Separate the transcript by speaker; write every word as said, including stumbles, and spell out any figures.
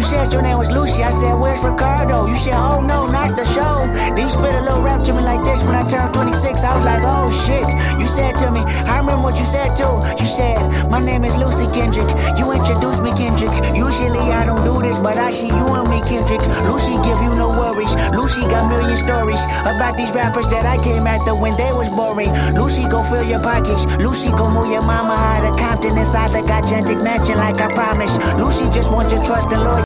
Speaker 1: said your name was Lucy. I said, where's Ricardo? You said, oh no, not the show. Then you spit a little rap to me like this when I turned twenty-six. I was like, oh shit. You said to me, I remember what you said too. You said, my name is Lucy Kendrick. You introduced me, Kendrick. Usually I don't do this, but I see you and me, Kendrick. Lucy give you no worries. Lucy got million stories about these rappers that I came after when they was boring. Lucy go fill your pockets. Lucy go move your mama out of Compton inside the gigantic mansion like I promised. Lucy just wants your trust and loyalty.